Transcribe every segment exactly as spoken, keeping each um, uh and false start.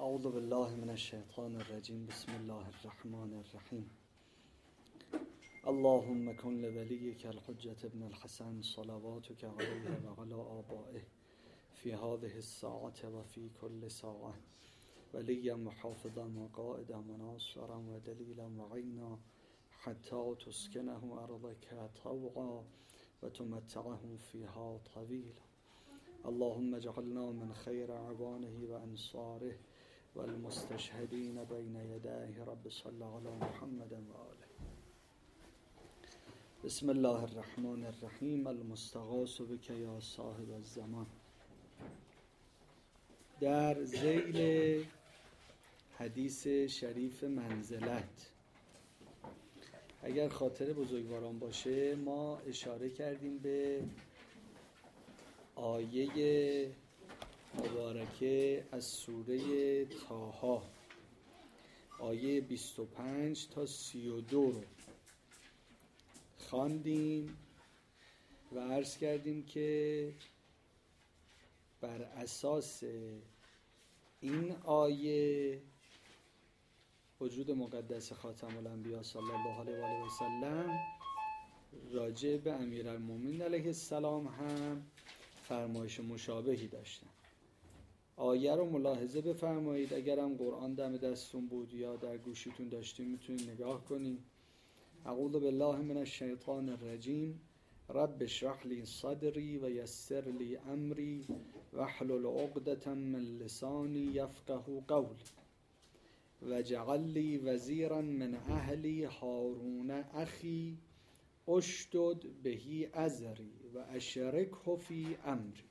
اعوذ بالله من الشیطان الرجیم. بسم الله الرحمن الرحیم. اللهم کن لولیک الحجة ابن الحسن صلواتک علیه و علی آبائه فی هذه الساعة و فی کل ساعة ولیا محافظا و قائدا و ناصرا و دلیلا و عینا حتی تسکنه ارضک طوعا و تمتعه فیها طویلا. اللهم اجعلنا من خیر عوانه و انصاره و المستشهدین بین یدیه. رب صل علی محمد و آله. بسم الله الرحمن الرحیم. المستغاث بک یا صاحب الزمان. در ذیل حدیث شریف منزلت، اگر خاطر بزرگواران باشه، ما اشاره کردیم به آیه مبارکه از سوره طه، آیه بیست و پنج تا سی و دو رو خواندیم و عرض کردیم که بر اساس این آیه وجود مقدس خاتم الانبیا صلی الله علیه و آله و سلم راجع به امیرالمومنین علیه السلام هم فرمایش مشابهی داشتن. آیه رو ملاحظه بفرمایید. اگرم قرآن دم دستون بود یا در گوشیتون داشتین میتونید نگاه کنید. اعوذ بالله من الشیطان الرجیم. رب اشرح لی صدری و یسر لی امری واحلل عقدة من لسانی یفقهوا قولی واجعل لی وزیرا من اهلی هارون اخی اشدد به ازری و اشرکه فی امری.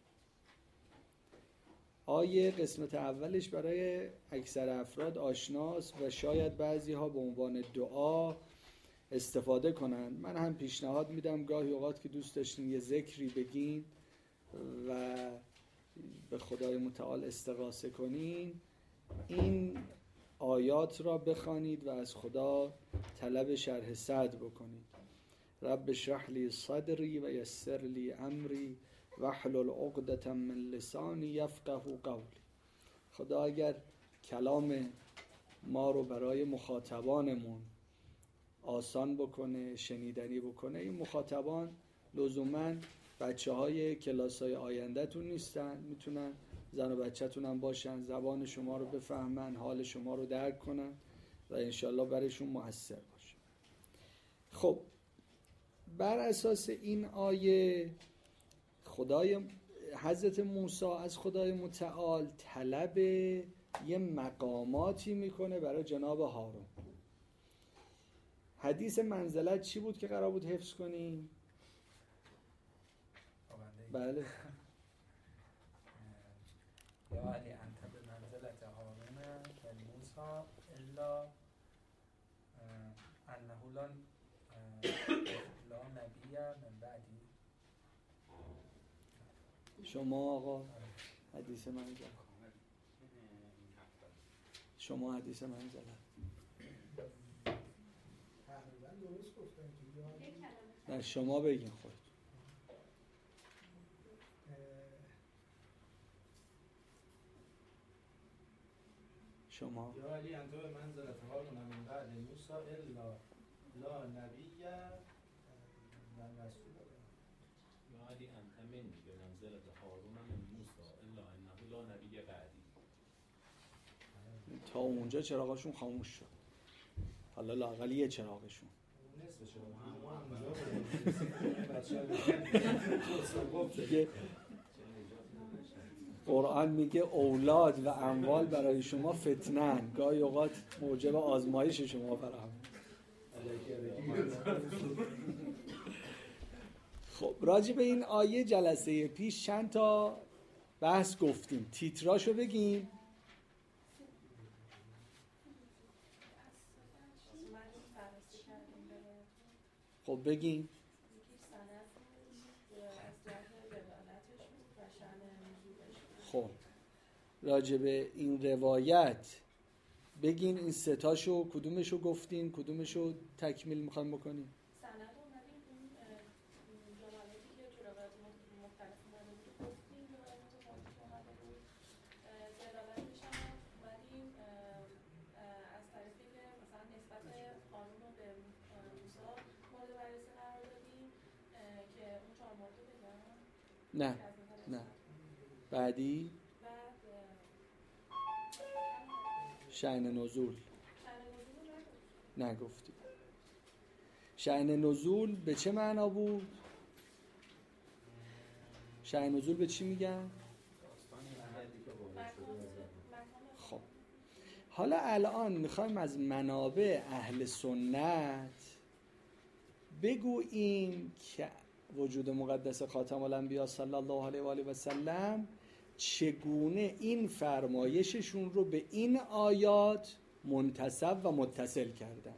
آیه قسمت اولش برای اکثر افراد آشناست و شاید بعضی ها به عنوان دعا استفاده کنند. من هم پیشنهاد میدم گاهی اوقات که دوست داشتین یه ذکری بگین و به خدای متعال استغاثه کنین، این آیات را بخوانید و از خدا طلب شرح صدر بکنید. رب اشرح لی صدری و یسر لی امری واحلل عقدة من لسانی یفقهوا قولی. خدا اگر کلام ما رو برای مخاطبانمون آسان بکنه، شنیدنی بکنه، این مخاطبان لزوماً بچه های کلاس های آینده تون نیستن، میتونن زن و بچه تون هم باشن، زبان شما رو بفهمن، حال شما رو درک کنن و انشالله برشون مؤثر باشه. خب بر اساس این آیه خدای حضرت موسی از خدای متعال طلب یه مقاماتی میکنه برای جناب هارون. حدیث منزلت چی بود که قرار بود حفظ کنیم؟ بله. یا علی انت به منزلت هارون و موسی الا انه لا لا نبی من بعدی. شما آقا حدیث منزلت، شما حدیث منزلت تقریبا درست گفتم که نه شما بگین خود. شما یا علی انت به منزلت هارون من بعد موسی الا لا نبی من رسول. یا علی انت منی به منزلت هارون من موسی الا انه لا نبی بعدی. تا اونجا چراغاشون خاموش شد، حالا لااقل یه چراغشون نصف چراغ. قرآن میگه اولاد و اموال برای شما فتنن، گاهی اوقات موجب آزمایش شما فراهم. خب راجع به این آیه جلسه پیش چند تا بحث گفتیم. تیتراشو بگیم. خب بگیم. خب راجع به این روایت بگین این ستاشو کدومشو گفتین، کدومشو تکمیل میخوایم بکنیم؟ سند اومدیم اون جملاتی که تو روایت مختلف اومده بود گفتیم، روایت مختلف اومده بود دلالتش هم اومدیم نه نه بعدی بعد شأن نزول شأن نزول رو نگفت. نگفتی. شأن نزول به چه معنا بود؟ شأن نزول به چی میگن؟ خب حالا الان میخوایم از منابع اهل سنت بگوییم که وجود مقدس خاتم الانبیا صلی الله علیه و آله و سلم چگونه این فرمایششون رو به این آیات منتسب و متصل کردن.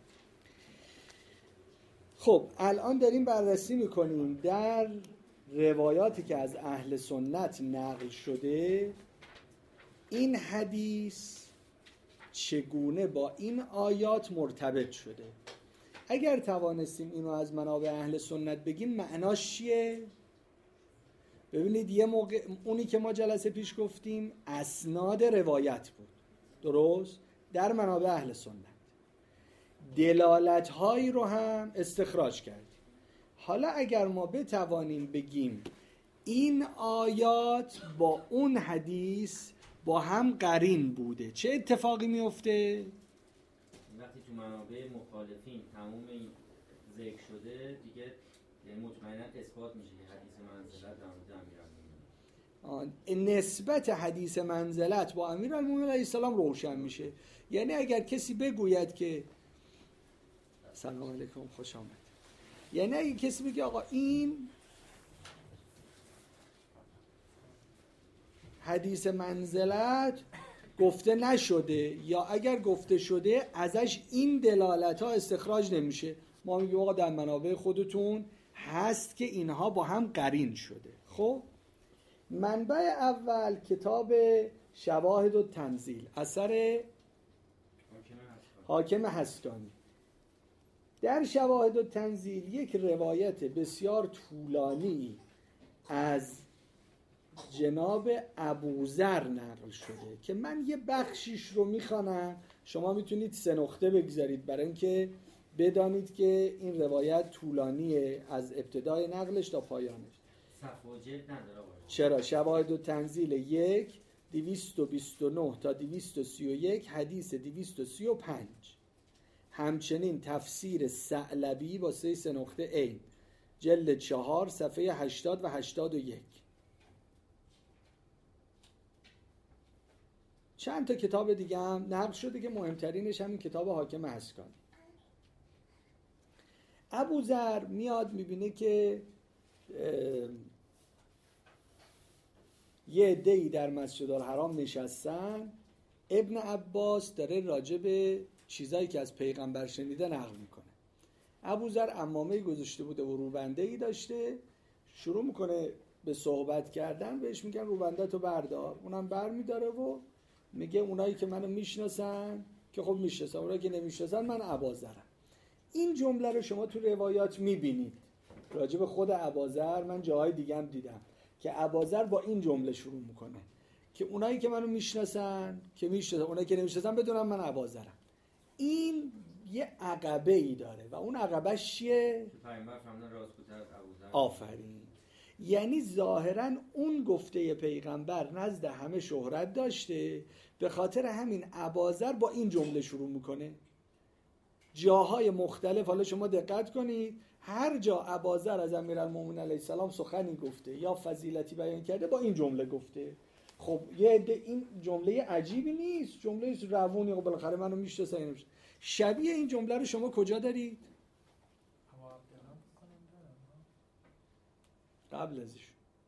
خب الان داریم بررسی میکنیم در روایاتی که از اهل سنت نقل شده این حدیث چگونه با این آیات مرتبط شده. اگر توانستیم اینو از منابع اهل سنت بگیم معناش چیه؟ ببینید یه موقع اونی که ما جلسه پیش گفتیم اسناد روایت بود، درست؟ در منابع اهل سنت دلالت هایی رو هم استخراج کردیم. حالا اگر ما بتوانیم بگیم این آیات با اون حدیث با هم قرین بوده، چه اتفاقی میفته؟ وقتی تو منابع مخالفین تمام این ذکر شده دیگه مطمئنا اثبات میشه که حدیث منزلت در مورد امیرالمومنین نسبت حدیث منزلت با امیرالمومنین علیه السلام روشن میشه. یعنی اگر کسی بگوید که سلام علیکم خوش آمد، یعنی اگر کسی بگه آقا این حدیث منزلت گفته نشده یا اگر گفته شده ازش این دلالت ها استخراج نمیشه، ما میگیم آقا در منابع خودتون هست که اینها با هم قرین شده. خب منبع اول کتاب شواهد التنزیل اثر حاکم حسکانی. در شواهد التنزیل یک روایت بسیار طولانی از جناب ابوذر نقل شده که من یه بخشیش رو میخوانم، شما میتونید سه نقطه بگذارید برای اینکه بدانید که این روایت طولانیه از ابتدای نقلش تا پایانش. صفحه و جلد نداره. چرا؟ شواهد التنزیل یک دویست و بیست و نه تا دویست و سی و یک حدیث دویست و سی و پنج، همچنین تفسیر ثعلبی با سه سه نقطه عین جلد چهار صفحه هشتاد و هشتاد و یک. چند تا کتاب دیگه هم نقل شده که مهمترینش همین کتاب حاکم حسکانی. ابوذر میاد میبینه که یه عده‌ای در مسجد الحرام نشستن، ابن عباس داره راجع به چیزایی که از پیغمبر شنیده نقل میکنه. ابوذر عمامه‌ای گذاشته بوده و روبنده‌ای داشته، شروع میکنه به صحبت کردن، بهش میگن روبنده‌تو بردار، اونم بر میداره و میگه اونایی که منو میشناسن که خب میشناسن، اونایی که نمیشناسن من ابوذرم. این جمله رو شما تو روایات میبینید راجع به خود ابوذر. من جاهای دیگه هم دیدم که ابوذر با این جمله شروع میکنه که اونایی که منو میشناسن که میشناسن، اونایی که نمیشناسن بدونن من ابوذرم. این یه عقبه ای داره و اون عقبهش چیه؟ پیامبر فرمودن راستگوتر ابوذر. آفرین. یعنی ظاهراً اون گفته پیغمبر نزد همه شهرت داشته، به خاطر همین ابوذر با این جمله شروع میکنه. جاهای مختلف، حالا شما دقت کنید، هر جا ابوذر از امیرالمومنین علیه السلام سخنی گفته یا فضیلتی بیان کرده با این جمله گفته. خب یه عده این جمله عجیبی نیست، جمله روونی، خب بالاخره منو میشناسن یا نمیشناسن. شبیه این جمله رو شما کجا دارید؟ قبل ازش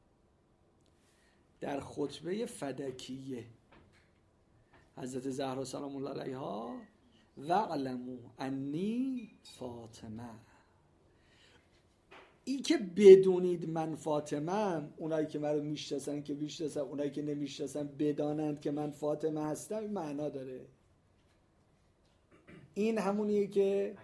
در خطبه فدکیه حضرت زهرا سلام الله علیها وَاعْلَمُوا انی فاطمه. این که بدونید من فاطمه‌ام، اونایی که منو میشناسن که میشناسن، اونایی که نمیشناسن بدانند که من فاطمه هستم، این معنا داره. این همونیه که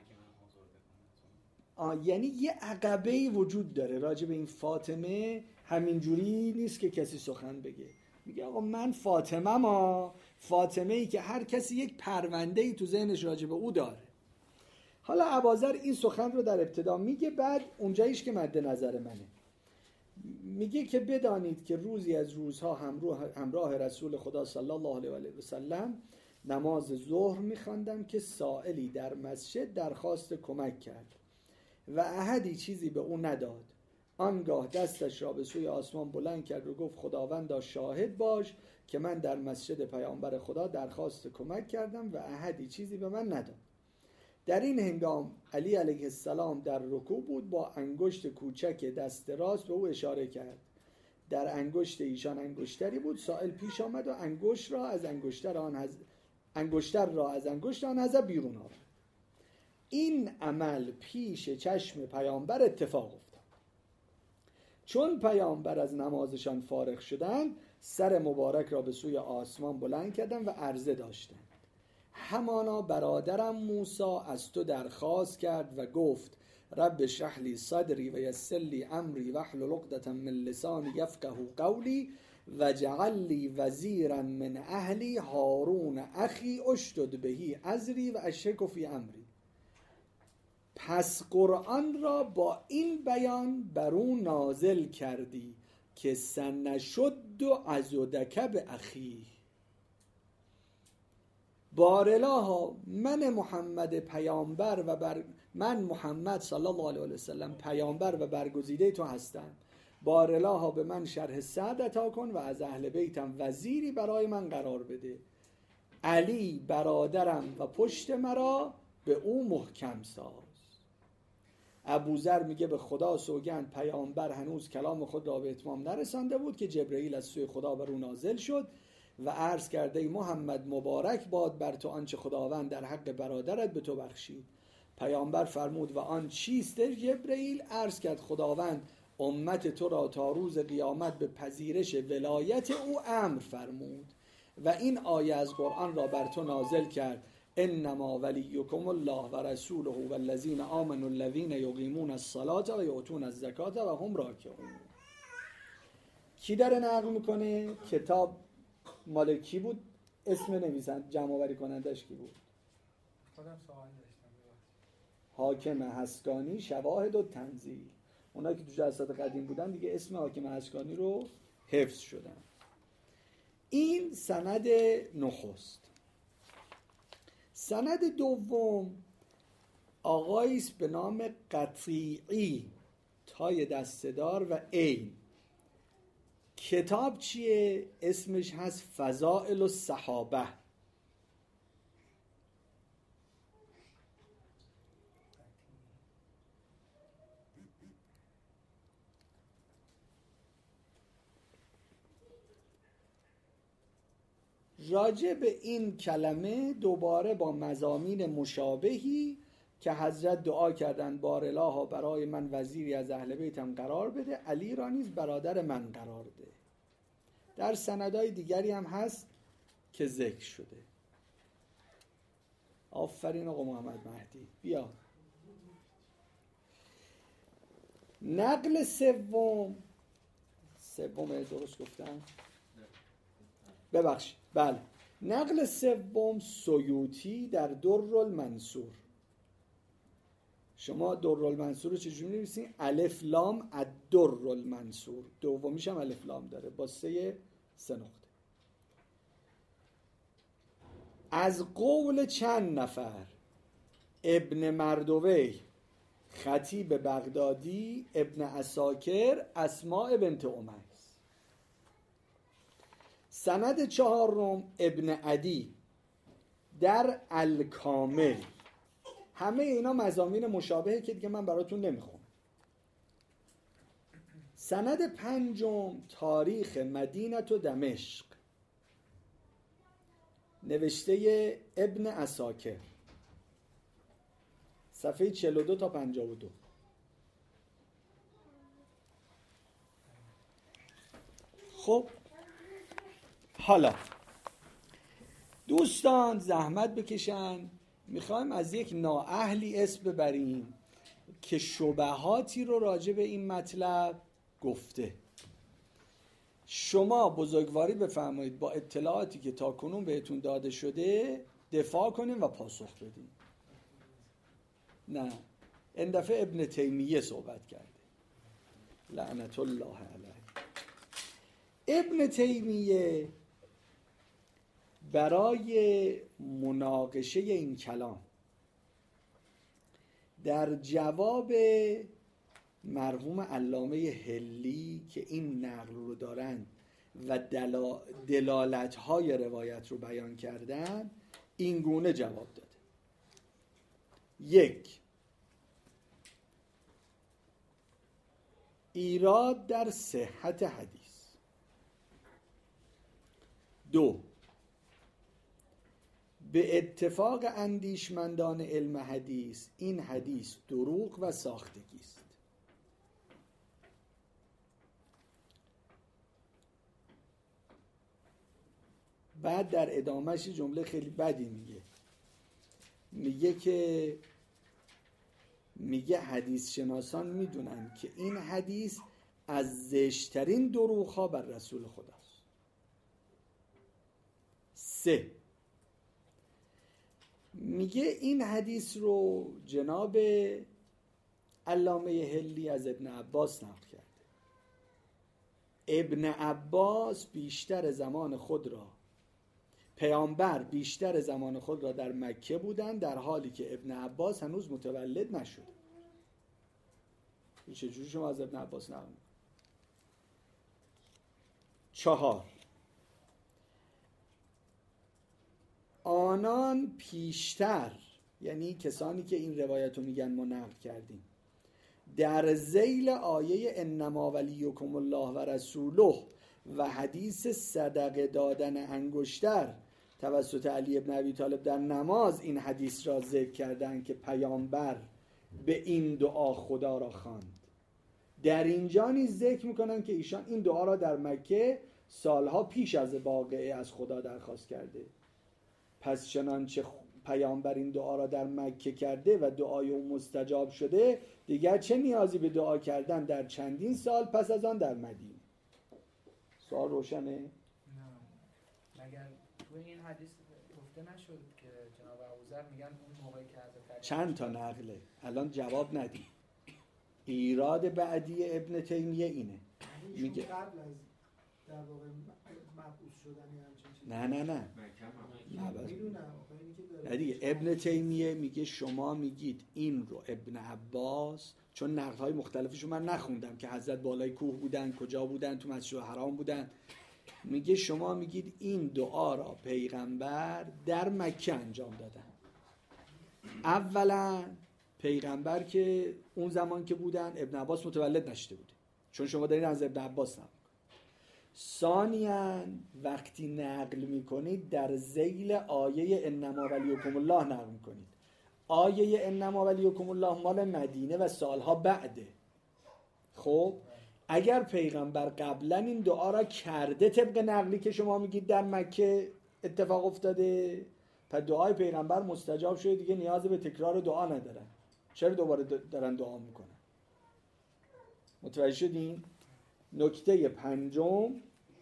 آه یعنی یه عقبه‌ای وجود داره راجع به این فاطمه. همینجوری نیست که کسی سخن بگه، میگه آقا من فاطمه ما فاطمه ای که هر کسی یک پرونده ای تو ذهنش راجع به او داره. حالا ابوذر این سخن رو در ابتدا میگه، بعد اونجاییش که مد نظر منه میگه که بدانید که روزی از روزها همراه, همراه رسول خدا صلی الله علیه و سلم نماز ظهر میخواندم که سائلی در مسجد درخواست کمک کرد و احدی چیزی به او نداد. آنگاه دستش را به سوی آسمان بلند کرد و گفت خداوندا شاهد باش که من در مسجد پیامبر خدا درخواست کمک کردم و احدی چیزی به من نداد. در این هنگام علی علیه السلام در رکوع بود، با انگشت کوچک دست راست به او اشاره کرد. در انگشت ایشان انگشتری بود. سائل پیش آمد و انگشت را از انگشتر آن هز... انگشتر را از انگشت آن حذف بیرون آورد. این عمل پیش چشم پیامبر اتفاق افتاد. چون پیامبر از نمازشان فارغ شدند، سر مبارک را به سوی آسمان بلند کردند و عرضه داشتند. همانا برادرم موسی از تو درخواست کرد و گفت رب اشرح لی صدری و یسر لی امری واحلل عقدة من لسانی یفقهوا قولی واجعل لی وزیرا من اهلی هارون اخی اشدد به ازری و اشرکه فی امری. پس قرآن را با این بیان بر او نازل کردی که سنشد عضدک باخیه. بارالها من محمد پیامبر و بر من محمد صلی الله علیه و سلم پیامبر و برگزیده تو هستم. بارالها به من شرح صدر عطا کن و از اهل بیتم وزیری برای من قرار بده. علی برادرم و پشت مرا به او محکم ساز. ابوذر میگه به خدا سوگند پیامبر هنوز کلام خود را به اتمام نرسانده بود که جبرئیل از سوی خدا بر او نازل شد و عرض کرده ای محمد مبارک باد بر تو آنچه خداوند در حق برادرت به تو بخشید. پیامبر فرمود و آن چیست جبرئیل؟ عرض کرد خداوند امت تو را تا روز قیامت به پذیرش ولایت او امر فرمود و این آیه از قرآن را بر تو نازل کرد انما ولیکم الله و رسوله و الذین آمنوا الذین یقیمون الصلاة و یؤتون الزکاة و هم راکعون. کی داره نقل میکنه؟ کتاب مال کی بود؟ اسم نویسند جمع آوری کنندش کی بود؟ خودم سوال داشتم. حاکم حسکانی شواهد و تنزیل. اونا که تو جلسات قدیم بودن دیگه اسم حاکم حسکانی رو حفظ شدن. این سند نخست. سند دوم آقایی است به نام قطیعی تای دسته‌دار و عین. کتاب چیه؟ اسمش هست فضائل الصحابه. راجع به این کلمه دوباره با مضامین مشابهی که حضرت دعا کردن بارالها برای من وزیری از اهل بیتم قرار بده، علی را نیز برادر من قرار ده. در سندهای دیگری هم هست که ذکر شده. آفرین آقا محمد مهدی بیا. نقل سوم سوم درست گفتم؟ ببخشید بله. نقل سوم سیوطی در در المنصور. شما در المنصور رو چجوری می‌نویسین؟ الف لام الدر المنصور. دومیش هم الف لام داره با سه سه نقطه. از قول چند نفر؟ ابن مردوی، خطیب بغدادی، ابن عساکر، اسماء بنت امیس. سند چهارم ابن عدی در الکامل. همه اینا مضامین مشابهه که دیگه من براتون نمیخونم. سند پنجم تاریخ مدینه و دمشق، نوشته ابن عساکر، صفحه چهل و دو تا پنجاه و دو. خب حالا دوستان زحمت بکشن، میخوایم از یک نااهلی اسم ببریم که شبهاتی رو راجع به این مطلب گفته. شما بزرگواری بفرمایید با اطلاعاتی که تا کنون بهتون داده شده دفاع کنیم و پاسخ بدیم. نه این دفعه ابن تیمیه صحبت کرده لعنت الله علیه. ابن تیمیه برای مناقشه این کلام در جواب مرحوم علامه حلی که این نقل رو دارن و دلالت‌های روایت رو بیان کردن این گونه جواب داده. یک، ایراد در صحت حدیث. دو، به اتفاق اندیشمندان علم حدیث این حدیث دروغ و ساختگی است. بعد در ادامهش جمله خیلی بدی میگه میگه که میگه حدیث شناسان میدونن که این حدیث از زشترین دروغ ها بر رسول خداست. سه، میگه این حدیث رو جناب علامه حلی از ابن عباس نقل کرده. ابن عباس بیشتر زمان خود را پیامبر بیشتر زمان خود را در مکه بودن در حالی که ابن عباس هنوز متولد نشد. چجوری شما از ابن عباس نقل می‌کنید؟ چهار، آنان پیشتر، یعنی کسانی که این روایت رو میگن ما نقل کردیم، در ذیل آیه انما ولیکم الله و رسوله و حدیث صدقه دادن انگشتر توسط علی ابن ابی طالب در نماز این حدیث را ذکر کردند که پیامبر به این دعا خدا را خواند. در اینجا نیز ذکر میکنن که ایشان این دعا را در مکه سالها پیش از واقعه از خدا درخواست کرده. پس چنانچه پیامبر این دعا را در مکه کرده و دعای او مستجاب شده، دیگر چه نیازی به دعا کردن در چندین سال پس از آن در مدینه؟ سوال روشنه؟ نه، مگر تو این حدیث گفته نشد که جناب ابوذر میگن اون موقعی که حضرت چند تا نقله؟ الان جواب ندی. ایراد بعدی ابن تیمیه اینه، میگه قبل از در واقع مبعوث شدن همچین چیزی. نه نه نه نه میدونم نه دیگه. ابن تیمیه میگه شما میگید این رو ابن عباس، چون نقل‌های مختلفشو من نخوندم که حضرت بالای کوه بودن، کجا بودن، تو مسجد حرام بودن، میگه شما میگید این دعا را پیغمبر در مکه انجام دادن. اولا پیغمبر که اون زمان که بودن ابن عباس متولد نشده بوده، چون شما دارین از ابن عباس نقل. ثانیاً وقتی نقل میکنید در ذیل آیه انما ولیکم الله نقل میکنید. آیه انما ولیکم الله مال مدینه و سالها بعده. خب اگر پیغمبر قبلا این دعا را کرده طبق نقلی که شما میگید در مکه اتفاق افتاده، پس دعای پیغمبر مستجاب شده، دیگه نیاز به تکرار دعا ندارن. چرا دوباره دارن دعا میکنن؟ متوجه شدین؟ نکته پنجم،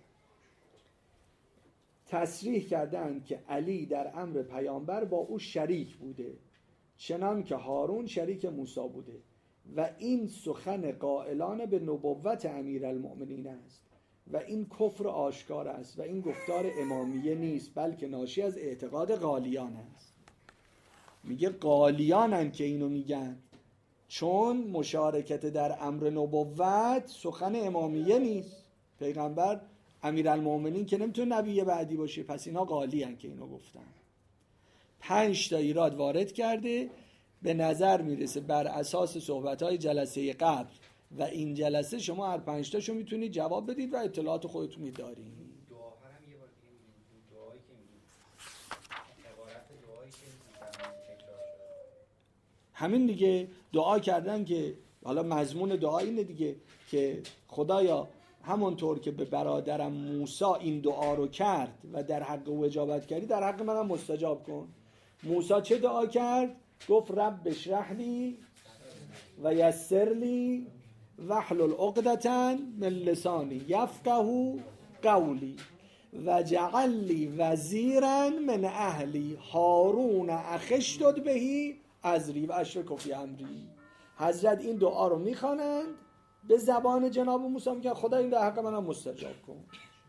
تصریح کردند که علی در امر پیامبر با او شریک بوده چنان که هارون شریک موسی بوده و این سخن قائلان به نبوت امیرالمؤمنین است و این کفر آشکار است و این گفتار امامیه نیست بلکه ناشی از اعتقاد قالیان است. میگه قالیانن که اینو میگن، چون مشارکت در امر نبوت سخن امامیه نیست. پیغمبر امیرالمؤمنین که نمیتونه نبی بعدی باشه، پس اینا قالیان که اینو گفتن. پنج تا ایراد وارد کرده. به نظر میرسه بر اساس صحبت‌های جلسه قبل و این جلسه شما هر پنج تاشو میتونید جواب بدید و اطلاعات خودتون می‌دارید. دعاها هم یه بار دیگه میگیم، دعایی که میگیم عبارت دعایی که تکرار شده. همین دیگه، دعا کردن که حالا مضمون دعا اینه دیگه که خدایا همونطور که به برادرم موسی این دعا رو کرد و در حق او اجابت کردی، در حق منم مستجاب کن. موسی چه دعا کرد؟ گفت رب اشرح لی و یسر لی واحلل عقدة من لسانی یفقهوا قولی و جعل لی وزیرا من اهلی هارون اخی اشدد به ازری و اشرکه فی امری. حضرت این دعا رو میخوانند به زبان جناب موسی، میگن خدا این در حق منم مستجاب کن.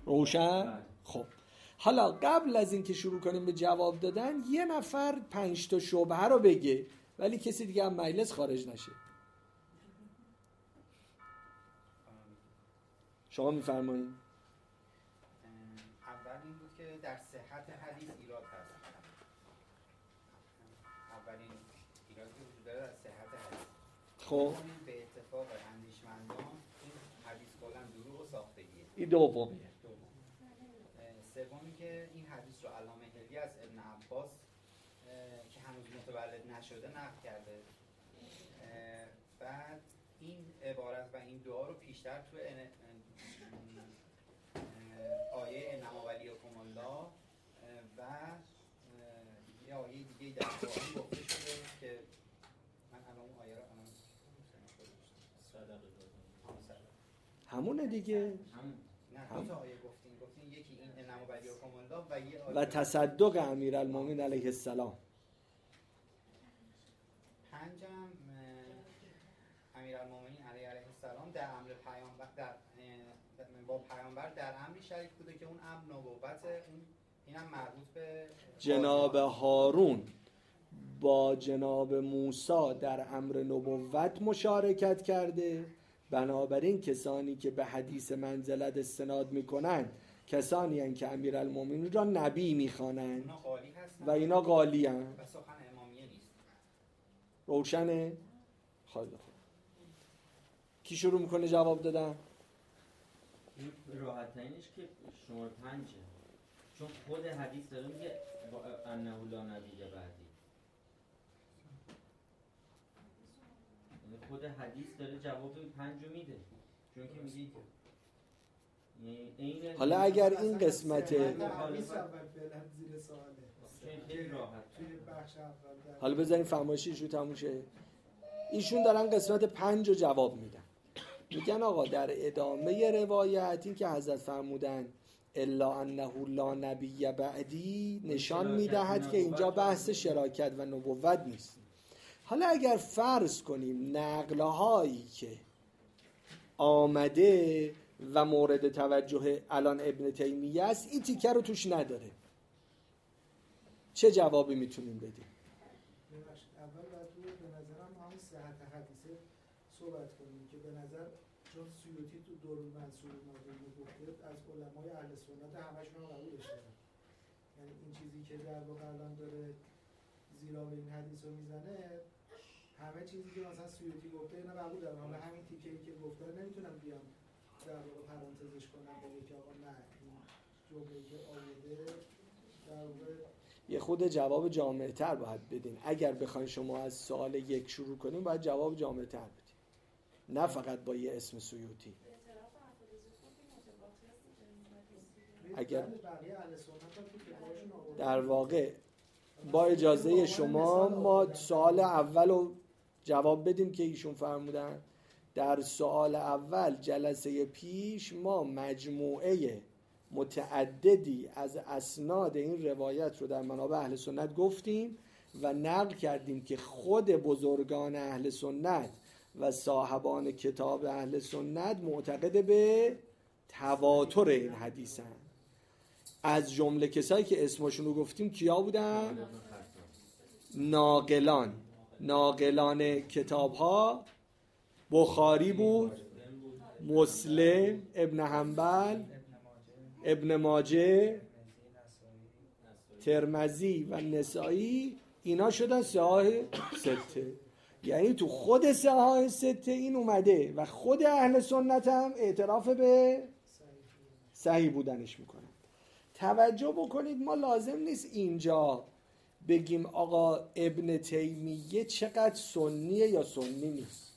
روشن؟ خب حالا قبل از اینکه شروع کنیم به جواب دادن یه نفر پنج تا شبهه رو بگه ولی کسی دیگه هم مجلس خارج نشه. شما میفرمایید. اول این بود که در صحت حدیث ایراد هست. اولین ایرادی که وجود داره در صحت حدیث. خب به اتفاق اندیشمندان این حدیث کلا دروغ و ساختگیه. این دومیه. سومی که این حدیث رو علامه حلی از ابن عباس که هنوز متولد نشده نقل کرده. بعد این عبارت و این دعا رو پیشتر تو آیه انما ولیکم الله و یه آیه دیگه در قرآن گفته شده که من الان اون آیه رو الان همونه دیگه. نه دو تا آیه گفتین گفتین یکی این انما ولیکم الله و یه آیه و تصدق امیرالمومنین علیه السلام. پنجم امیرالمومنین علیه السلام در امر پیامبر در با پیامبر در امری شریک بوده که اون امر نبوت اون اینم مربوط به جناب هارون با جناب موسی در امر نبوت مشارکت کرده. بنابراین کسانی که به حدیث منزلت استناد میکنند کسانی هستند که امیرالمومنین را نبی میخوانند و اینا قالی هستند و سخن امامیه نیست. روشنه؟ خیلی خوب. کی شروع میکنه جواب دادن؟ راحت ترینش که شماره پنجه، چون خود حدیث داره میگه انه لا نبی بعدی. خود حدیث داره جواب پنج رو میده، چون که میگه حالا اگر این قسمت حالا بذاریم فرمایشی ایشون تموم شه. ایشون دارن قسمت پنج رو جواب میدن. میگن آقا در ادامه روایت این که حضرت فرمودن الا انه لا نبی بعدی نشان میدهد که اینجا بحث شراکت و نبوت نیست. حالا اگر فرض کنیم نقلهایی که آمده و مورد توجه الان ابن تیمیه است این تیکه رو توش نداره، چه جوابی میتونیم بدیم؟ اول باید به نظرم همون صحت حدیثه صحبت کنیم که به نظر چون سیوطی تو دوران منصور ماجدی گفته از علمای اهل سنت همشون رو قبولش دارن. یعنی این چیزی که در واقع الان داره زیرا به این حدیث رو میزنه همه چیزی که مثلا سیوطی گفته اینا قبول دارن. حالا همین تیکه‌ای که گفته نمیتونم بیام در واقع پرانتزش کنم بگم که آقا نه این جمله‌ای که آورده در واقع یه خود جواب جامع‌تر باید بدین. اگر بخواین شما از سوال یک شروع کنیم باید جواب جامع‌تر بدین، نه فقط با یه اسم سیوطی. اگر در واقع با اجازه شما ما سوال اول رو جواب بدیم که ایشون فرمودن. در سوال اول جلسه پیش ما مجموعه متعددی از اسناد این روایت رو در منابع اهل سنت گفتیم و نقل کردیم که خود بزرگان اهل سنت و صاحبان کتاب اهل سنت معتقد به تواتر این حدیثن. از جمله کسایی که اسمشون رو گفتیم کیا بودن؟ ناقلان ناقلان کتاب ها بخاری بود، مسلم، ابن حنبل، ابن ماجه، ترمذی و نسائی. اینا شدن صحاح سته. یعنی تو خود صحاح سته این اومده و خود اهل سنت هم اعتراف به صحیح بودنش میکنن. توجه بکنید ما لازم نیست اینجا بگیم آقا ابن تیمیه چقدر سنیه یا سنی نیست.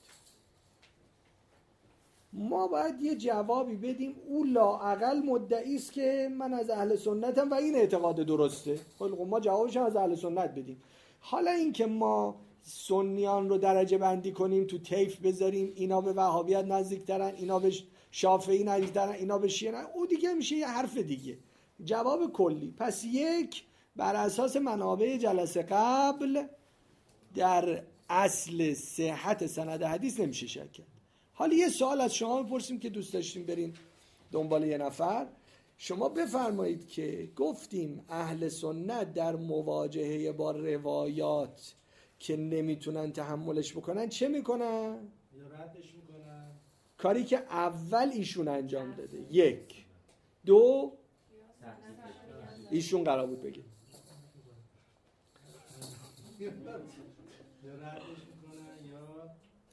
ما باید یه جوابی بدیم. او لااقل مدعی است که من از اهل سنتم و این اعتقاد درسته. خب ما جوابش از اهل سنت بدیم. حالا این که ما سنیان رو درجه بندی کنیم تو طیف بذاریم اینا به وهابیت نزدیکترن، اینا به شافعی نزدیکترن، اینا به شیعه، او دیگه میشه یه حرف دیگه. جواب کلی. پس یک، بر اساس منابع جلسه قبل در اصل صحت سند حدیث نمیشه شک کرد. حالا یه سوال از شما بپرسیم که دوست داشتیم بریم دنبال یه نفر. شما بفرمایید که گفتیم اهل سنت در مواجهه با روایات که نمیتونن تحملش بکنن چه میکنن؟ ردش میکنن. کاری که اول ایشون انجام داده. یک. دو، ایشون قرار بود بگه یا ردش میکنن یا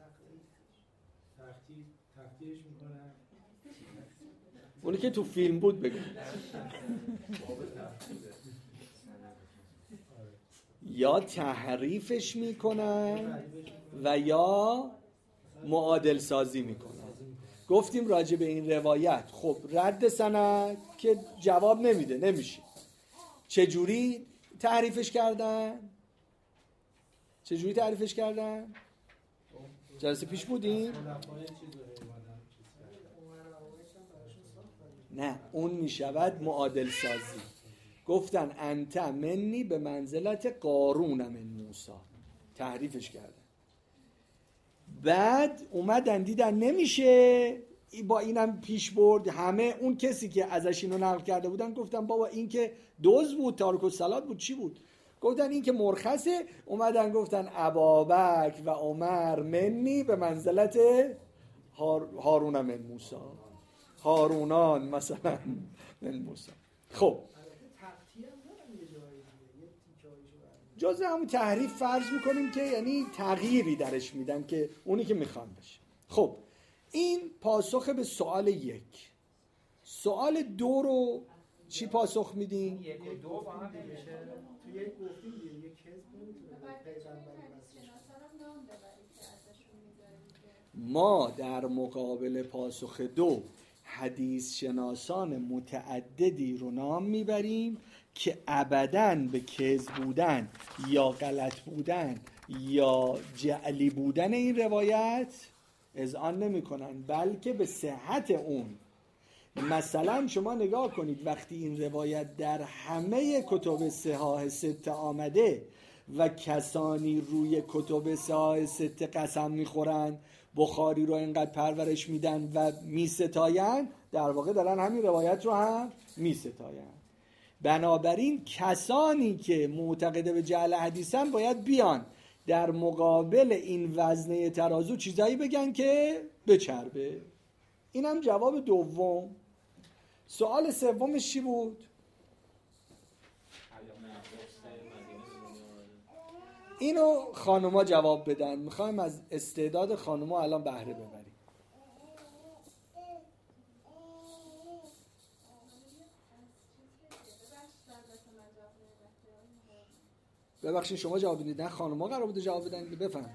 تخطیف تخطیفش میکنن. اونی که تو فیلم بود بگو. یا تحریفش میکنن و یا معادل سازی میکنن. گفتیم راجع به این روایت خب رد سند که جواب نمیده، نمیشه. چجوری تعریفش کردن؟ چجوری تعریفش کردن؟ جلسه پیش بودیم؟ نه، اون میشود معادل سازی. گفتن انت منی به منزلت قارون من موسی، تحریفش کردن. بعد اومدن دیدن نمیشه، با اینم پیش برد. همه اون کسی که ازش اینو نقل کرده بودن گفتن بابا این که دوز بود، تارک الصلات بود، چی بود؟ گفتن این که مرخصه. اومدن گفتن ابابکر و عمر منی به منزلت هار... هارون من موسی، هارونان مثلا من موسی. خب جز همون تحریف فرض میکنیم که یعنی تغییری درش میدن که اونی که میخوان بشه. خب این پاسخ به سوال یک. سوال دو رو چی پاسخ میدیم؟ یک و دو با هم میشه. تو یک گفتیم دیگه یک حزب نمیتونه پیغمبر ما در مقابل پاسخ دو حدیث شناسان متعددی رو نام میبریم که ابداً به کذب بودن یا غلط بودن یا جعلی بودن این روایت اذعان نمی کنن، بلکه به صحت اون. مثلا شما نگاه کنید وقتی این روایت در همه کتب صحاح ست آمده و کسانی روی کتب صحاح ست قسم میخورن بخاری رو اینقدر پرورش میدن و میستاین، در واقع دارن همین روایت رو هم میستاین. بنابراین کسانی که معتقد به جعل حدیثن باید بیان در مقابل این وزنه ترازو چیزایی بگن که بچربه. این هم جواب دوم. سوال سومش چی بود؟ اینو خانوما جواب بدن. میخوایم از استعداد خانوما الان بهره ببریم. ببخشید شما جواب بدید. نه خانوما قرار بوده جواب بدن که بفهم.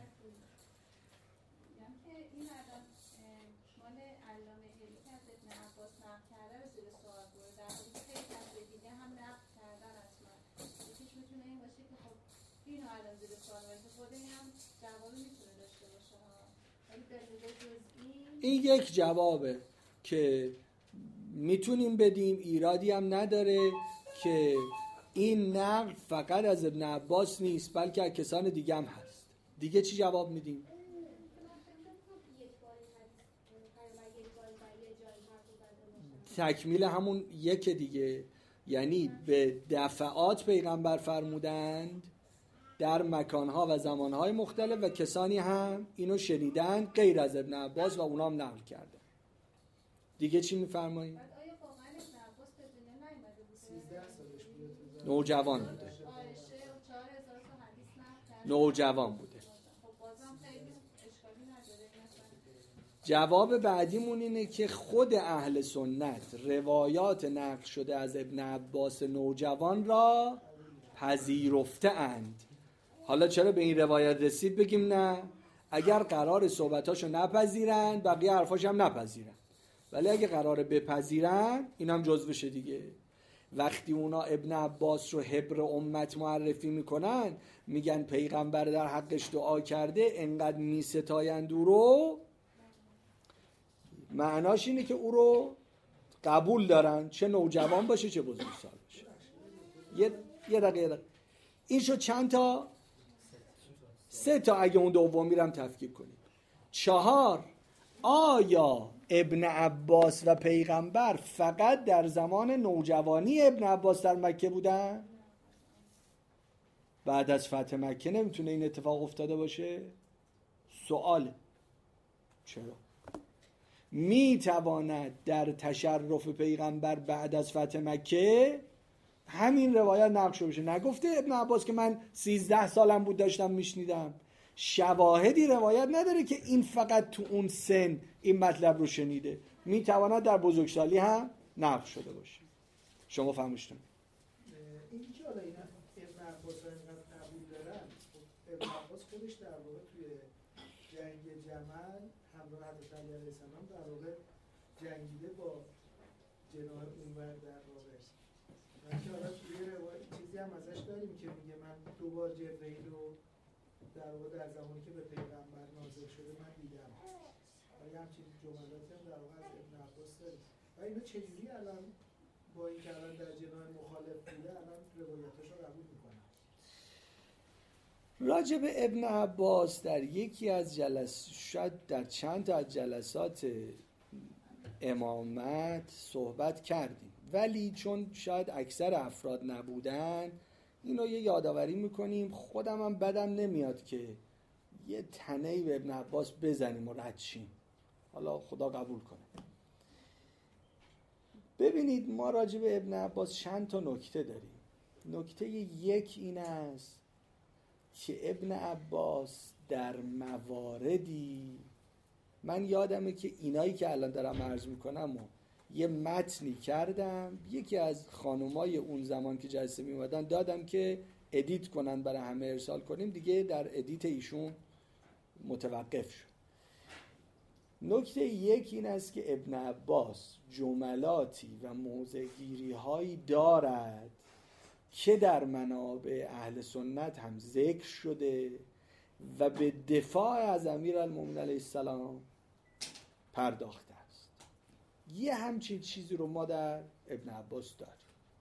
این یک جوابه که میتونیم بدیم، ایرادی هم نداره که این نقل فقط از ابن عباس نیست بلکه از کسان دیگه هم هست. دیگه چی جواب میدیم؟ تکمیل همون یک دیگه، یعنی به دفعات پیغمبر فرمودند در مکانها و زمانهای مختلف و کسانی هم اینو شنیدن غیر از ابن عباس و اونا هم نقل کردن. دیگه چی میفرماییم؟ نوجوان بوده. نوجوان بوده. جواب بعدیمون اینه که خود اهل سنت روایات نقل شده از ابن عباس نوجوان را پذیرفته اند. حالا چرا به این روایت رسید بگیم نه؟ اگر قرار صحبتاشو نپذیرن بقیه حرفاش هم نپذیرن، ولی اگه قرار بپذیرن این هم جزوشه دیگه. وقتی اونا ابن عباس رو حبر امت معرفی میکنن میگن پیغمبر در حقش دعا کرده انقدر میستایند او رو، معناش اینه که او رو قبول دارن، چه نوجوان باشه چه بزرگسال باشه. یه یه دقیقه, دقیقه. این شد چند تا؟ سه تا. اگه اون دوم میرم تفکیک کنیم. چهار، آیا ابن عباس و پیغمبر فقط در زمان نوجوانی ابن عباس در مکه بودن؟ بعد از فتح مکه نمیتونه این اتفاق افتاده باشه؟ سوال چرا؟ میتواند در تشرف پیغمبر بعد از فتح مکه همین روایت نقل شده باشه. نگفته ابن عباس که من سیزده سالم بود داشتم میشنیدم. شواهدی روایت نداره که این فقط تو اون سن این مطلب رو شنیده. میتواند در بزرگسالی هم نقل شده باشه. شما فهمشتون؟ این که حالا اینا ابن عباس ها اینقدر قبول دارن، ابن عباس خودش در واقع توی جنگ جمل همراه حضرت علی علیه السلام در واقع جنگیده با جناح اونور در واقع. من که حالا توی روایت چیزی هم ازش داریم که میگه من دوبار جبرئیل رو در واقع در زمانی که به پیغمبر نازل شده من دیدم. ولی همچین جملاتی هم در واقع از ابن عباس داریم. و اینا چجوری الان با این که الان در جناح مخالف بوده الان روایتاش رو قبول میکنن؟ راجع به ابن عباس در یکی از جلسات، شاید در چند تا از جلسات امامت صحبت کردیم، ولی چون شاید اکثر افراد نبودن اینو یه یادآوری میکنیم. خودم هم بدم نمیاد که یه تنهی به ابن عباس بزنیم و رد شیم. حالا خدا قبول کنه. ببینید ما راجع به ابن عباس چند تا نکته داریم. نکته یک این است که ابن عباس در مواردی، من یادمه که اینایی که الان دارم عرض میکنم و یه متنی کردم، یکی از خانومای اون زمان که جلسه میومدن دادم که ادیت کنن برای همه ارسال کنیم، دیگه در ادیت ایشون متوقف شد. نکته یک این است که ابن عباس جملاتی و موضع‌گیری هایی دارد که در منابع اهل سنت هم ذکر شده و به دفاع از امیرالمومنین علیه السلام پرداخته است. یه همچین چیزی رو ما در ابن عباس داریم.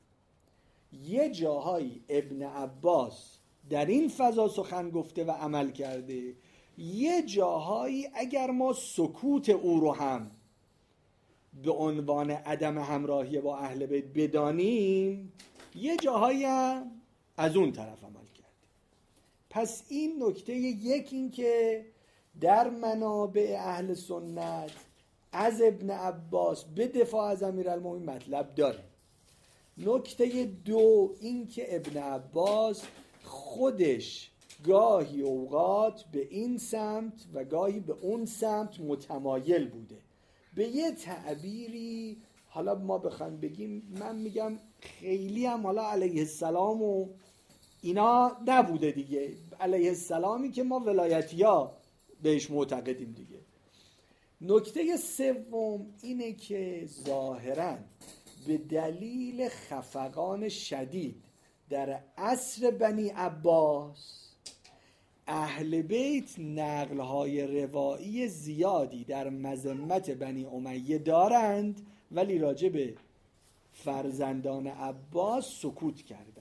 یه جاهایی ابن عباس در این فضا سخن گفته و عمل کرده، یه جاهایی اگر ما سکوت او رو هم به عنوان عدم همراهی با اهل بیت بدانیم، یه جاهایی هم از اون طرف عمل کرده. پس این نکته یک، این که در منابع اهل سنت از ابن عباس به دفاع از امیرالمومنین مطلب داره. نکته دو این که ابن عباس خودش گاهی اوقات به این سمت و گاهی به اون سمت متمایل بوده. به یه تعبیری حالا ما بخوایم بگیم، من میگم خیلی هم حالا علیه السلام و اینا نبوده دیگه. علیه السلامی که ما ولایتیا بهش معتقدیم دیگه. نکته سوم اینه که ظاهراً به دلیل خفقان شدید در عصر بنی عباس، اهل بیت نقل‌های روایی زیادی در مذمت بنی امیه دارند، ولی راجع به فرزندان عباس سکوت کردند.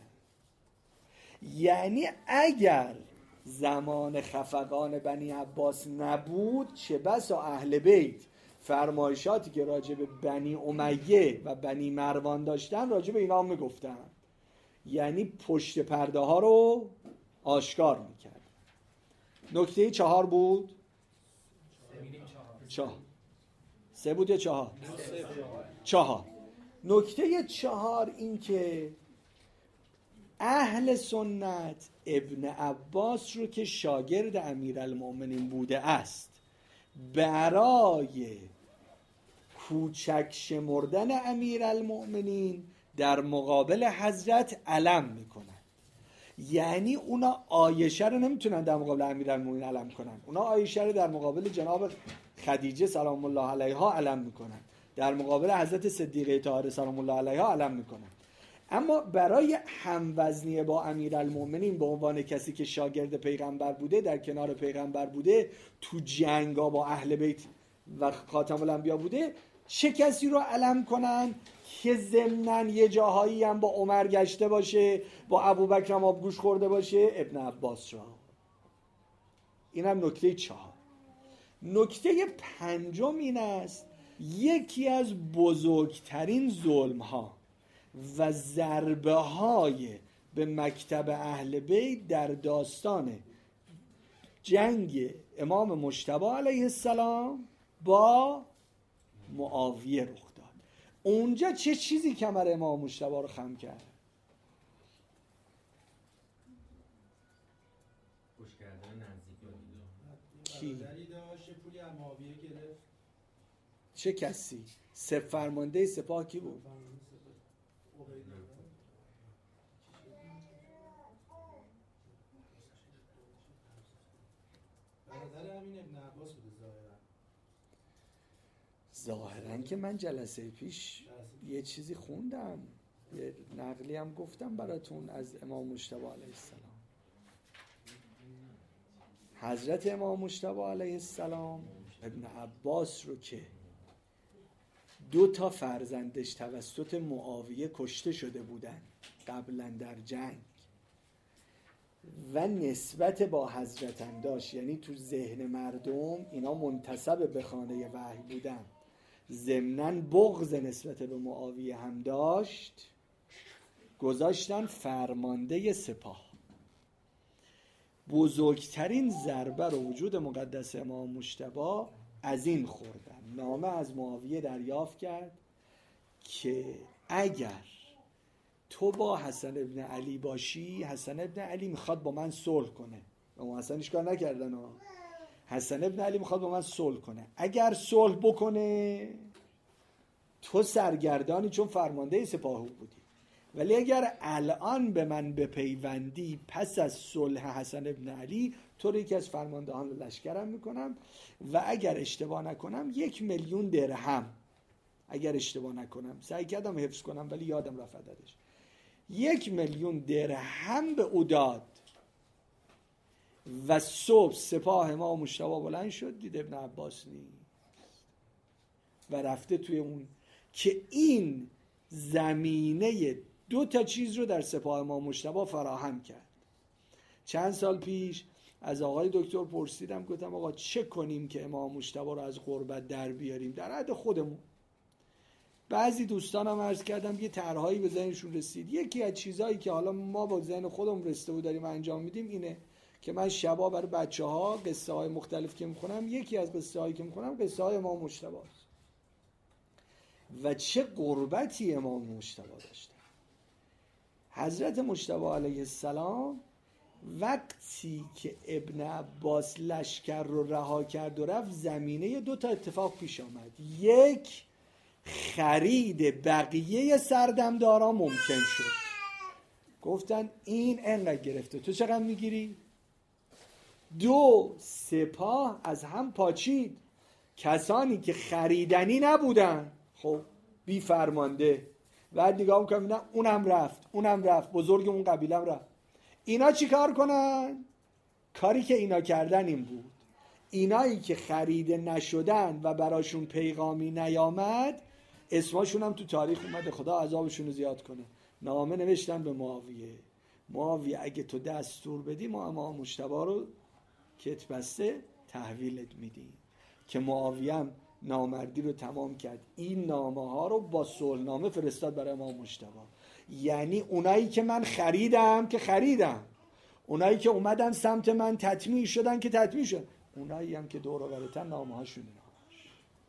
یعنی اگر زمان خفقان بنی عباس نبود، چه بسا اهل بیت فرمایشاتی که راجع به بنی امیه و بنی مروان داشتن راجع به اینا هم میگفتن. یعنی پشت پرده ها رو آشکار میکرد. نکته چهار بود؟ چهار. سه بود یا چهار؟ چهار. نکته چهار این که اهل سنت ابن عباس رو که شاگرد امیرالمومنین بوده است، برای کوچک شمردن امیرالمومنین در مقابل حضرت علم میکنن. یعنی اونا عایشه رو نمیتونن در مقابل امیرالمومنین علم کنن، اونا عایشه رو در مقابل جناب خدیجه سلام الله علیها علم میکنن، در مقابل حضرت صدیقه طاهره سلام الله علیها علم میکنن. اما برای هموزنی با امیرالمومنین به عنوان کسی که شاگرد پیغمبر بوده، در کنار پیغمبر بوده، تو جنگا با اهل بیت و خاتم الانبیا بوده، چه کسی رو علم کنن که ضمناً یه جاهایی هم با عمر گشته باشه، با ابوبکر هم آبگوش خورده باشه؟ ابن عباس را. این هم نکته چهار. نکته پنجم این است یکی از بزرگترین ظلم ها و ضربه های به مکتب اهل بیت در داستان جنگ امام مجتبی علیه السلام با معاویه رخ داد. اونجا چه چیزی کمر امام مجتبی رو خم کرد؟ خوش کردن نزدیکی و کی؟ برادری داشت پولی از معاویه گرفت. چه کسی؟ سپ فرمانده سپاه کی بود؟ برادر همین ابن عباس بوده ظاهرا. ظاهرا که من جلسه پیش یه چیزی خوندم، یه نقلی هم گفتم براتون از امام مجتبی علیه السلام. حضرت امام مجتبی علیه السلام ابن عباس رو که دو تا فرزندش توسط معاویه کشته شده بودن قبلا در جنگ و نسبت با حضرتم داشت، یعنی تو ذهن مردم اینا منتسب به خانه وحی بودن، ضمناً بغض نسبت به معاویه هم داشت، گذاشتن فرمانده سپاه. بزرگترین ضربه رو وجود مقدس امام مجتبی از این خوردن. نامه از معاویه دریافت کرد که اگر تو با حسن ابن علی باشی، حسن ابن علی میخواد با من صلح کنه. اما حسن اشکال نکردن ها. حسن ابن علی میخواد با من صلح کنه. اگر صلح بکنه تو سرگردانی چون فرمانده سپاه بودی، ولی اگر الان به من بپیوندی پس از صلح حسن ابن علی تو رو یکی از فرماندهان لشکرم میکنم و اگر اشتباه نکنم یک میلیون درهم، اگر اشتباه نکنم سعی کردم حفظ کنم ولی یادم رفت عددش، یک میلیون درهم به او داد. و صبح سپاه امام مجتبی بلند شد دید ابن عباس نیست و رفته توی اون که این زمینه دو تا چیز رو در سپاه امام مجتبی فراهم کرد. چند سال پیش از آقای دکتر پرسیدم، گفتم آقا چه کنیم که امام مجتبی رو از غربت در بیاریم در حد خودمون. بعضی دوستانم عرض کردم یه طرحایی به ذهنشون رسید. یکی از چیزایی که حالا ما با ذهن خودمون رسیده و داریم انجام میدیم اینه که من شبا برای بچه‌ها قصه های مختلف که میخونم، یکی از قصه هایی که میخونم قصه های امام مجتبی است و چه غربتی امام مجتبی داشتن. حضرت مجتبی علیه السلام وقتی که ابن عباس لشکر رو رها کرد و رفت، زمینه دو تا اتفاق پیش آمد. یک، خرید بقیه سردمدارا ممکن شد. گفتن این انقدر گرفته تو چقدر میگیری؟ دو، سپاه از هم پاچید. کسانی که خریدنی نبودن خب بی فرمانده بعد نگاه میکنم نه اونم رفت اونم رفت بزرگ اون قبیلم رفت. اینا چی کار کنن؟ کاری که اینا کردن این بود، اینایی که خریده نشدن و براشون پیغامی نیامد اسمشون هم تو تاریخ اومده، خدا عذابشون رو زیاد کنه، نامه نوشتن به معاویه. معاویه اگه تو دستور بدی ما امام مجتبی رو کت بسته تحویلت میدیم. که معاویه هم نامردی رو تمام کرد، این نامه ها رو با صلحنامه فرستاد برای امام مجتبی. یعنی اونایی که من خریدم که خریدم، اونایی که اومدن سمت من تطمیع شدن که تطمیع شدن، اونایی هم که دور و برتن نامه هاشون اینهاش.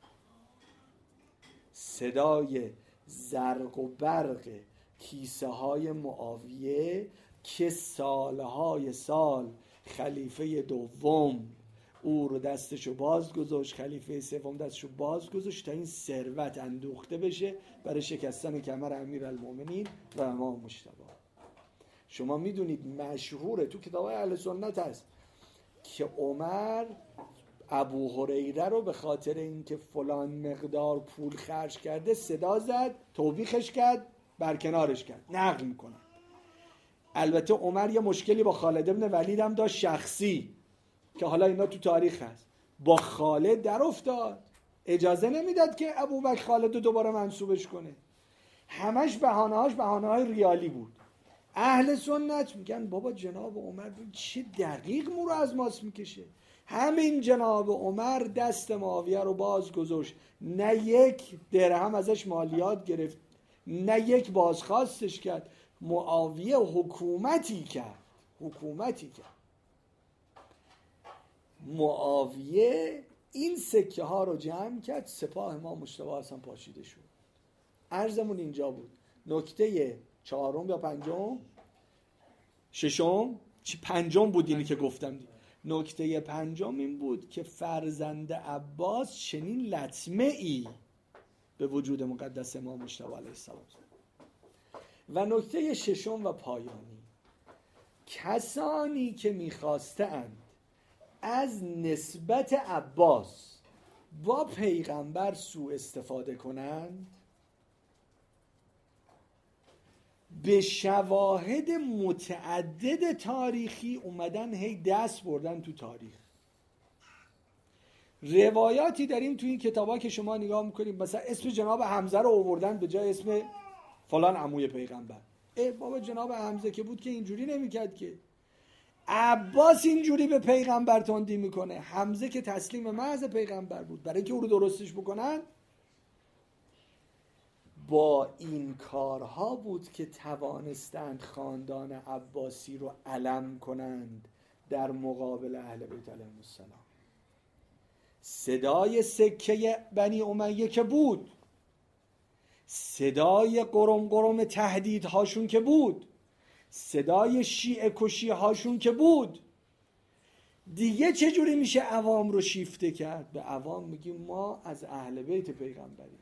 صدای زرق و برق کیسه های معاویه که سالهای سال خلیفه دوم او رو دستشو باز گذاشت، خلیفه سوم دستشو باز گذاشت تا این ثروت اندوخته بشه برای شکستن کمر امیرالمومنین و امام مجتبی. شما میدونید مشهوره تو کتاب‌های اهل سنت هست که عمر ابو هریره رو به خاطر اینکه فلان مقدار پول خرج کرده صدا زد، توبیخش کرد، برکنارش کرد. نقل میکنن. البته عمر یه مشکلی با خالد ابن ولید هم داشت شخصی که حالا اینا تو تاریخ هست، با خالد در افتاد، اجازه نمیداد که ابوبکر خالد رو دوباره منصوبش کنه. همش بهانه‌هاش بهانه‌های ریالی بود. اهل سنت میگن بابا جناب عمر چه دقیق مو رو از ماست میکشه، همین جناب عمر دست معاویه رو باز گذاشت، نه یک درهم ازش مالیات گرفت، نه یک بازخواستش کرد. معاویه حکومتی کرد، حکومتی کرد. معاویه این سکه ها رو جمع کرد، سپاه ما مجتبی اصلا پاشیده شد. عرضمون اینجا بود. نکته چهارم یا پنجم ششم چی پنجم بود اینی که گفتم دی. نکته پنجم این بود که فرزند عباس چنین لطمه ای به وجود مقدس امام مجتبی علیه السلام. و نکته ششم و پایانی، کسانی که میخواستند از نسبت عباس با پیغمبر سوء استفاده کنند، به شواهد متعدد تاریخی اومدن هی دست بردن تو تاریخ. روایاتی داریم تو این کتابا که شما نگاه میکنیم، مثلا اسم جناب حمزه رو آوردن به جای اسم فلان عموی پیغمبر. ای بابا جناب حمزه که بود که اینجوری نمیکرد که. عباس اینجوری به پیغمبر تندی میکنه، حمزه که تسلیم محض پیغمبر بود، برای که او رو درستش بکنن. با این کارها بود که توانستند خاندان عباسی رو علم کنند در مقابل اهل بیت علیهم السلام. صدای سکه بنی امیه که بود، صدای قرم قرم تهدیدهاشون که بود، صدای شیعه کشی هاشون که بود، دیگه چجوری میشه عوام رو شیفته کرد؟ به عوام میگیم ما از اهل بیت پیغمبریم.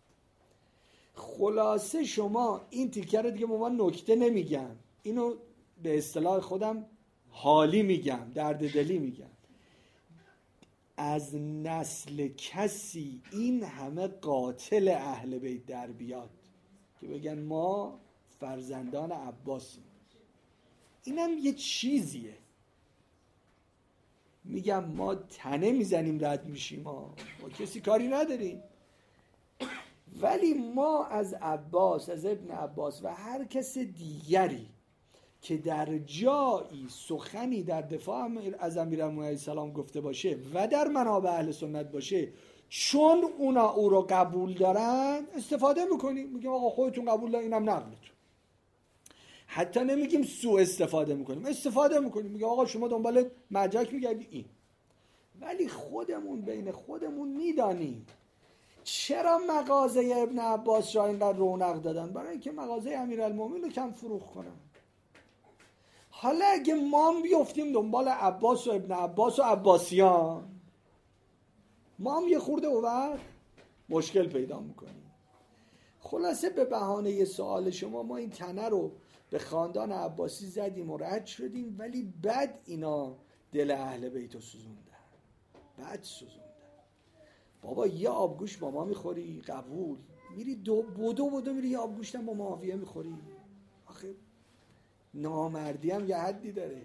خلاصه شما این تیکه رو دیگه به من نکته نمیگم، اینو به اصطلاح خودم حالی میگم، درد دلی میگم. از نسل کسی این همه قاتل اهل بیت در بیاد که بگن ما فرزندان عباسیم، اینم یه چیزیه. میگم ما تنه میزنیم رد میشیم، ما با کسی کاری نداریم، ولی ما از عباس، از ابن عباس و هر کس دیگری که در جایی سخنی در دفاع از امیرالمومنین علیه السلام گفته باشه و در منابع اهل سنت باشه، چون اونا او رو قبول دارن استفاده میکنیم. میگیم آقا خودتون قبول دارین، اینم نقلتون. حتی نمیگیم سوء استفاده میکنیم، استفاده میکنیم. میگیم آقا شما دنبال مدرک میگردی این، ولی خودمون بین خودمون میدانیم چرا مغازه ابن عباس را اینقدر رونق دادن؟ برای اینکه مغازه امیرالمومنین رو کم فروخت کنن. حالا اگه ما هم بیفتیم دنبال عباس و ابن عباس و عباسیان، ما هم یه خورده اوور مشکل پیدا میکنیم. خلاصه به بهانه یه سوال شما، ما این تنه رو به خاندان عباسی زدیم و رد شدیم، ولی بعد اینا دل اهل بیت رو سوزوندن، بعد سوزوندن. بابا یه آبگوش با ما میخوری قبول، میری دو بودو بودو میری یه آبگوشتم با معاویه میخوری. آخه نامردی هم یه حدی داره.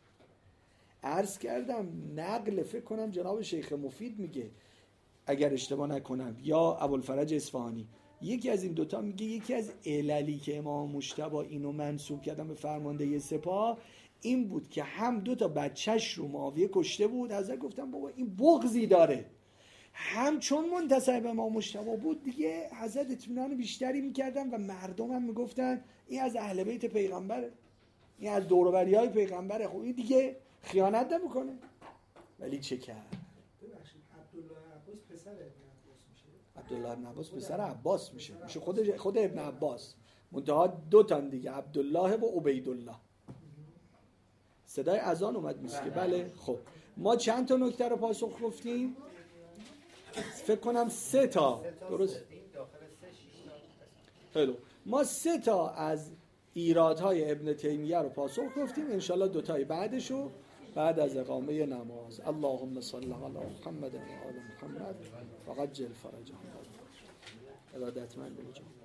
عرض کردم نقل، فکر کنم جناب شیخ مفید میگه اگر اشتباه نکنم، یا ابوالفرج اصفهانی، یکی از این دوتا میگه یکی از عللی که امام مجتبی اینو منسوب کردن به فرمانده سپاه این بود که هم دوتا بچهش رو معاویه کشته بود، حضرت گفتم بابا این بغضی داره، هم چون منتصر به امام مجتبی بود دیگه حضرت اطمینان بیشتری میکردن و مردم هم میگفتن این از اهل بیت پیغمبره، این از دور و بریای پیغمبره، خب این دیگه خیانت نمیکنه. ولی چه کرد؟ ببخشید عبدالله عباس پسر ابن عباس میشه؟ عبدالله ابن عباس پسر عباس میشه، میشه خود خود ابن عباس، منتها دو تن دیگه، عبدالله و عبیدالله. صدای اذان اومد میشه که بله. خب ما چند تا نکته رو پاسخ گفتیم؟ فکر کنم سه تا، درست؟ خیلی ما سه تا از ایرادهای ابن تیمیه رو پاسخ گفتیم. انشالله دوتای بعدشو بعد از اقامه نماز. اللهم صل علی محمد و آل محمد و عجل فرجهم. ارادتمند بجا.